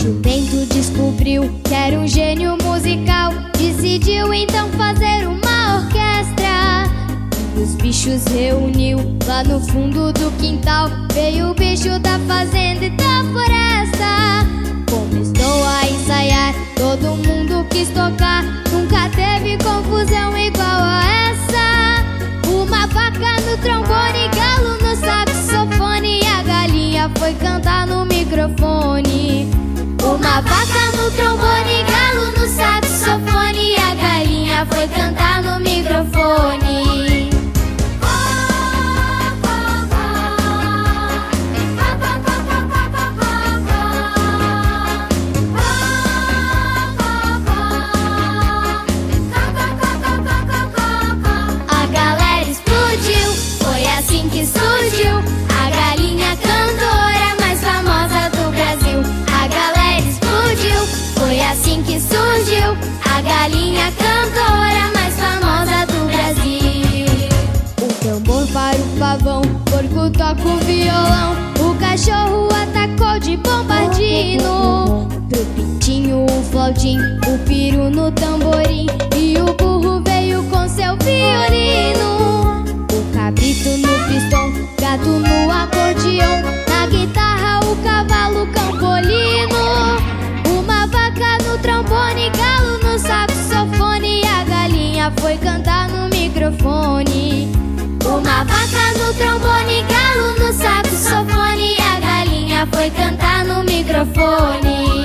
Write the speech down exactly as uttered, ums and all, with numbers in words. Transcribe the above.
Jumento descobriu que era um gênio musical, decidiu então fazer uma orquestra. Os bichos reuniu lá no fundo do quintal. Veio o bicho da fazenda e da floresta. Começou a ensaiar, todo mundo quis tocar. Nunca teve confusão igual a essa. Uma vaca no trombone, galo no saxofone, e a galinha foi cantar no microfone. Uma vaca no trombone, galo no saxofone, e a galinha foi cantar no microfone. A galera explodiu, foi assim que surgiu a galinha cantora mais famosa do Brasil. A galera explodiu, foi assim que surgiu a galinha cantora mais famosa do Brasil. O tambor para o pavão, o porco toca o violão, o cachorro atacou de bombardino. Pro pintinho o flautim, o peru no tamborim, e o burro veio com seu violino. O cabrito no pistão, gato no acordeão, na guitarra o cavalo campolino. Uma vaca no trombone, galo no saxofone, e a galinha foi cantar no microfone. Uma vaca no trombone, galo no saxofone, e a galinha foi cantar no microfone.